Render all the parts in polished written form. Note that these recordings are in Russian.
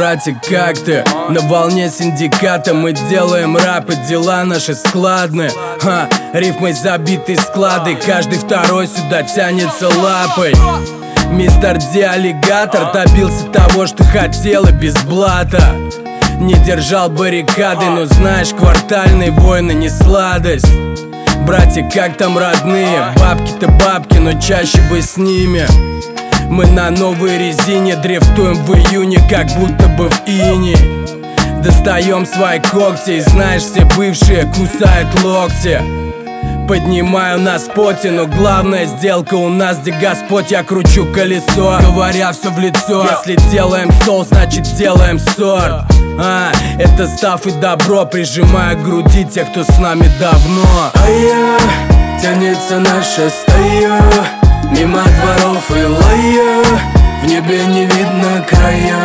братик, как ты? На волне синдиката мы делаем рэп, и дела наши складные. Рифмой забиты склады, каждый второй сюда тянется лапой. Мистер Ди аллигатор добился того, что хотел, и без блата. Не держал баррикады, но знаешь, квартальные войны не сладость. Братья, как там родные? Бабки-то бабки, но чаще бы с ними. Мы на новой резине дрифтуем в июне, как будто бы в ине. Достаем свои когти, и знаешь, все бывшие кусают локти. Поднимаю на споте, но главная сделка у нас, где Господь, я кручу колесо, говоря все в лицо. Если делаем сол, значит делаем сорт. Это став и добро, прижимая к груди тех, кто с нами давно. Тянется наша стая мимо дворов и лая, в небе не видно края.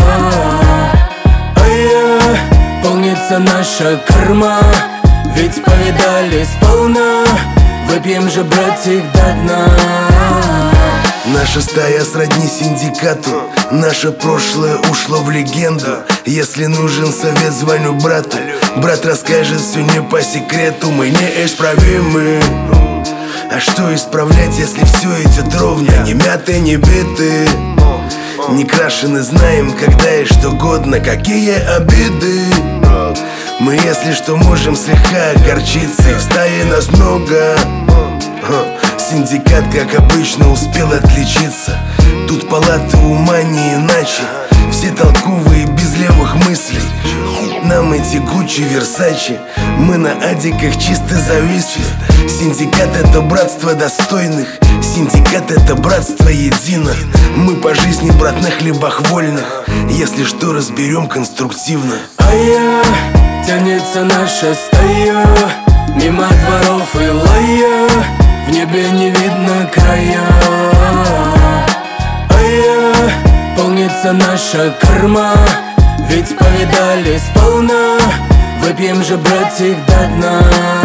Полнится наша корма, ведь повидали сполна, выпьем же, братик, до дна. Наша стая сродни синдикату, наше прошлое ушло в легенду. Если нужен совет, звоню брату, брат расскажет все не по секрету. Мы неисправимы, а что исправлять, если все идет ровно? Не мяты, не биты, не крашены, знаем, когда и что годно. Какие обиды, мы, если что, можем слегка огорчиться, и в стае нас много. Синдикат, как обычно, успел отличиться. Тут палата ума не иначе, все толковые, без левых мыслей. Нам эти Гуччи, Версачи, мы на адиках чисто зависли. Синдикат — это братство достойных, синдикат — это братство едино. Мы по жизни, брат, на хлебах вольных, если что, разберем конструктивно. Тянется наша стая мимо дворов и лая, в небе не видно края. Полнится наша корма, ведь повидали сполна, выпьем же, братик, до дна.